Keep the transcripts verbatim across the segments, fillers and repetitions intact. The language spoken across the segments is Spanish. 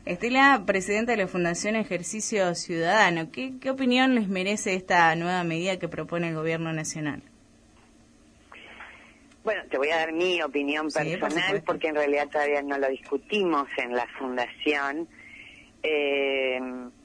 Estela, presidenta de la Fundación Ejercicio Ciudadano, ¿qué, qué opinión les merece esta nueva medida que propone el Gobierno Nacional? Bueno, te voy a dar mi opinión Sí, personal por porque en realidad todavía no lo discutimos en la Fundación, eh,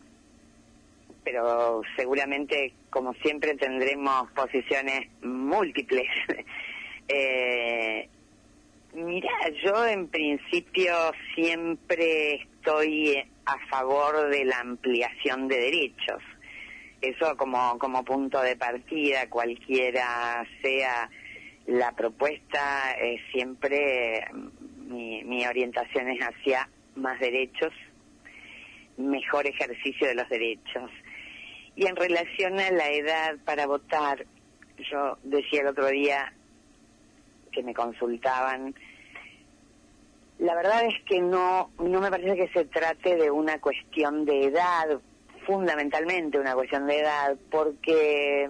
pero seguramente, como siempre, tendremos posiciones múltiples. eh, Mira, yo en principio siempre estoy a favor de la ampliación de derechos. Eso como, como punto de partida, cualquiera sea la propuesta, eh, siempre mi, mi orientación es hacia más derechos, mejor ejercicio de los derechos. Y en relación a la edad para votar, yo decía el otro día que me consultaban, la verdad es que no, no me parece que se trate de una cuestión de edad, fundamentalmente una cuestión de edad, porque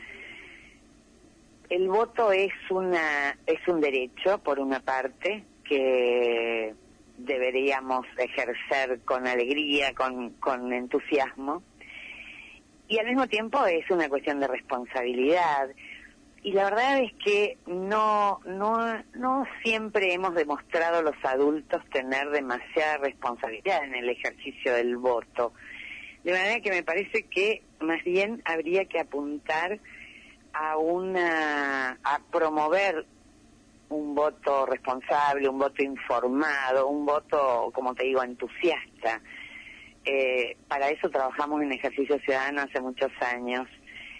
el voto es una es un derecho, por una parte, que deberíamos ejercer con alegría, con, con entusiasmo, y al mismo tiempo es una cuestión de responsabilidad. Y la verdad es que no, no, no siempre hemos demostrado los adultos tener demasiada responsabilidad en el ejercicio del voto. De manera que me parece que más bien habría que apuntar a una, a promover un voto responsable, un voto informado, un voto, como te digo, entusiasta. Eh, para eso trabajamos en Ejercicio Ciudadano hace muchos años.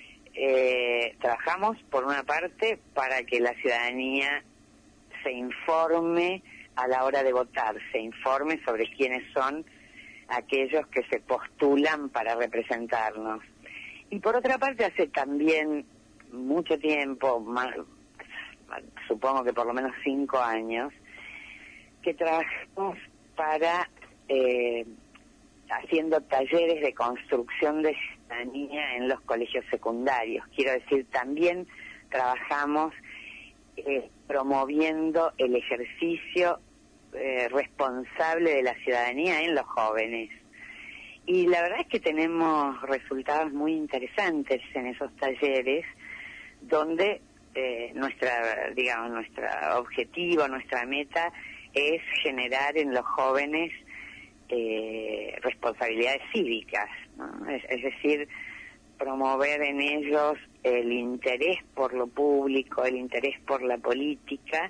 Eh, trabajamos, por una parte, para que la ciudadanía se informe a la hora de votar, se informe sobre quiénes son aquellos que se postulan para representarnos. Y por otra parte, hace también mucho tiempo, más, supongo que por lo menos cinco años, que trabajamos para, eh, haciendo talleres de construcción de ciudadanía en los colegios secundarios. Quiero decir, también trabajamos eh, promoviendo el ejercicio eh, responsable de la ciudadanía en los jóvenes. Y la verdad es que tenemos resultados muy interesantes en esos talleres, donde eh, nuestra, digamos, nuestro objetivo, nuestra meta es generar en los jóvenes eh, responsabilidades cívicas, ¿no? Es, es decir, promover en ellos el interés por lo público, el interés por la política,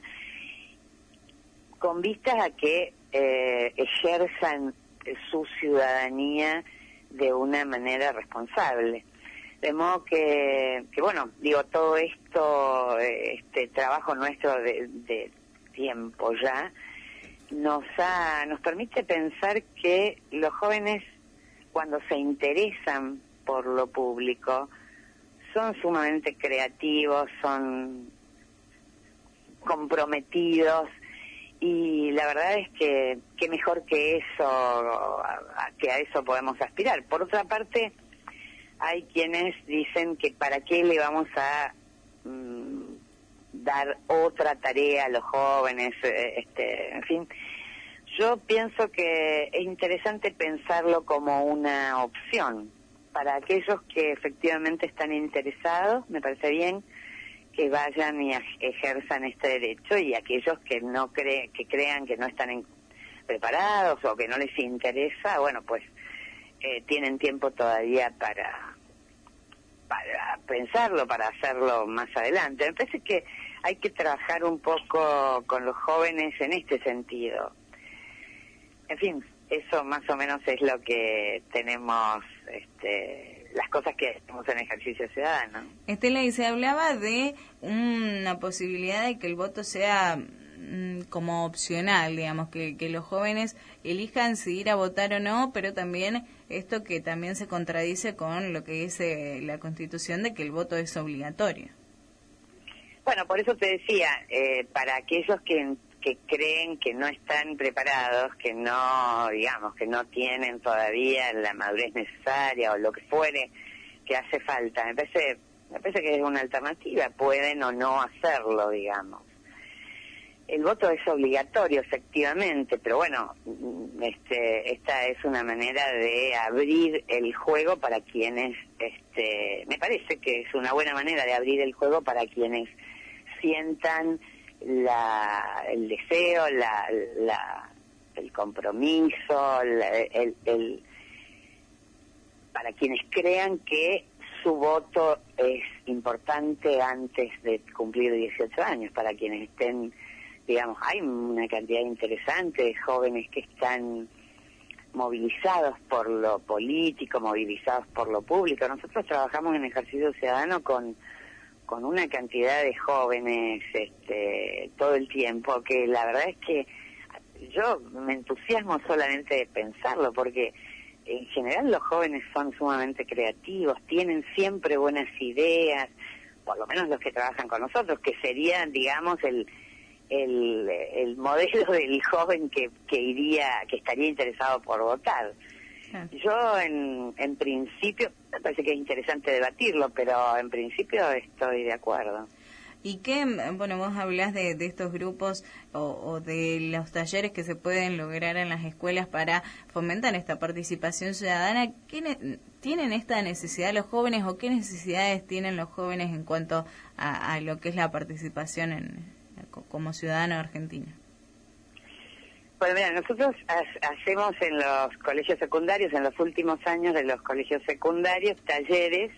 con vistas a que eh, ejerzan su ciudadanía de una manera responsable. De modo que, que bueno, digo, todo esto, este trabajo nuestro de, de tiempo ya, nos ha, nos permite pensar que los jóvenes, cuando se interesan por lo público, son sumamente creativos, son comprometidos, y la verdad es que qué mejor que eso, a, a, que a eso podemos aspirar. Por otra parte, hay quienes dicen que para qué le vamos a mmm, dar otra tarea a los jóvenes, este, en fin. Yo pienso que es interesante pensarlo como una opción para aquellos que efectivamente están interesados. Me parece bien que vayan y ejerzan este derecho, y aquellos que no creen, que crean que no están en, preparados o que no les interesa, bueno, pues eh, tienen tiempo todavía para para pensarlo, para hacerlo más adelante. Me parece que hay que trabajar un poco con los jóvenes en este sentido. En fin, eso más o menos es lo que tenemos, este, las cosas que hacemos en Ejercicio Ciudadano. Estela, y se hablaba de una posibilidad de que el voto sea mmm, como opcional, digamos, que, que los jóvenes elijan si ir a votar o no, pero también esto que también se contradice con lo que dice la Constitución de que el voto es obligatorio. Bueno, por eso te decía, eh, para aquellos que que creen que no están preparados, que no, digamos, que no tienen todavía la madurez necesaria o lo que fuere que hace falta, me parece, me parece que es una alternativa, pueden o no hacerlo, digamos. el voto es obligatorio, efectivamente, pero bueno, este, esta es una manera de abrir el juego para quienes, este, me parece que es una buena manera de abrir el juego para quienes sientan la, el deseo, la, la, el compromiso, la, el, el, para quienes crean que su voto es importante antes de cumplir dieciocho años, para quienes estén, digamos, hay una cantidad interesante de jóvenes que están movilizados por lo político, movilizados por lo público. Nosotros trabajamos en ejercicio ciudadano con con una cantidad de jóvenes este, todo el tiempo, que la verdad es que yo me entusiasmo solamente de pensarlo, porque en general los jóvenes son sumamente creativos, tienen siempre buenas ideas, por lo menos los que trabajan con nosotros, que serían, digamos, el el, el modelo del joven que, que iría, que estaría interesado por votar. Sí. Yo en, en principio, me parece que es interesante debatirlo, pero en principio estoy de acuerdo. ¿Y qué, bueno, vos hablás de, de estos grupos o, o de los talleres que se pueden lograr en las escuelas para fomentar esta participación ciudadana? ¿Qué ne- ¿Tienen esta necesidad los jóvenes o qué necesidades tienen los jóvenes en cuanto a, a lo que es la participación en, como ciudadano argentino? Bueno, mira, nosotros ha- hacemos en los colegios secundarios, en los últimos años de los colegios secundarios, talleres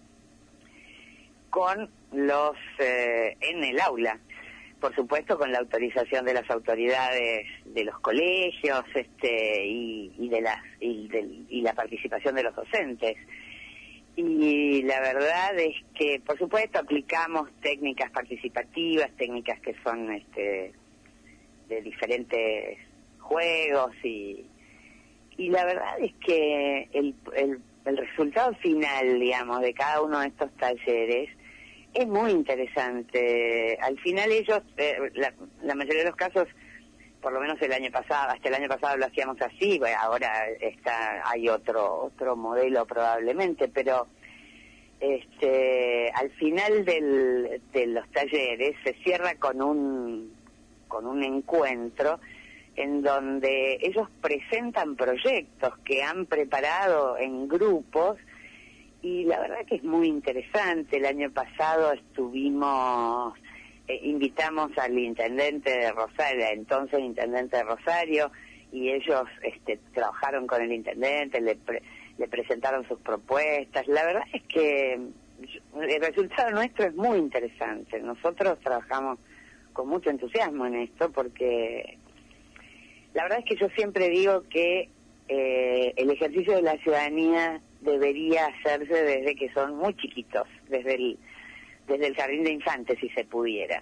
con los eh, en el aula, por supuesto con la autorización de las autoridades de los colegios, este y, y de las y, de, y la participación de los docentes. Y la verdad es que, por supuesto, aplicamos técnicas participativas, técnicas que son este de diferentes juegos y y la verdad es que el, el el resultado final, digamos, de cada uno de estos talleres es muy interesante. Al final ellos, eh, la, la mayoría de los casos, por lo menos el año pasado, hasta el año pasado lo hacíamos así, bueno, ahora está hay otro otro modelo probablemente, pero este al final del, de los talleres se cierra con un con un encuentro en donde ellos presentan proyectos que han preparado en grupos y la verdad que es muy interesante. El año pasado estuvimos, eh, invitamos al intendente de Rosario, entonces intendente de Rosario, y ellos este, trabajaron con el intendente, le, pre, le presentaron sus propuestas. La verdad es que el resultado nuestro es muy interesante. Nosotros trabajamos con mucho entusiasmo en esto porque la verdad es que yo siempre digo que eh, el ejercicio de la ciudadanía debería hacerse desde que son muy chiquitos, desde el, desde el jardín de infantes, si se pudiera,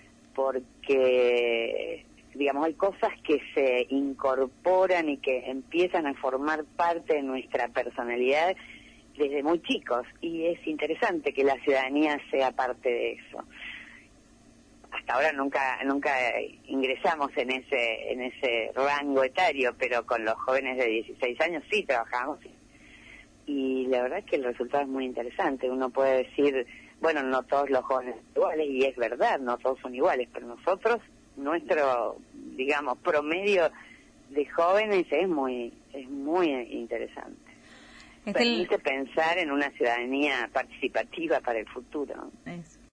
porque, digamos, hay cosas que se incorporan y que empiezan a formar parte de nuestra personalidad desde muy chicos, y es interesante que la ciudadanía sea parte de eso. Hasta ahora nunca nunca ingresamos en ese en ese rango etario, pero con los jóvenes de dieciséis años sí trabajamos y la verdad es que el resultado es muy interesante. Uno puede decir, bueno, no todos los jóvenes son iguales, y es verdad, no todos son iguales, pero nosotros, nuestro, digamos, promedio de jóvenes es muy es muy interesante. Permite pensar en una ciudadanía participativa para el futuro. Eso.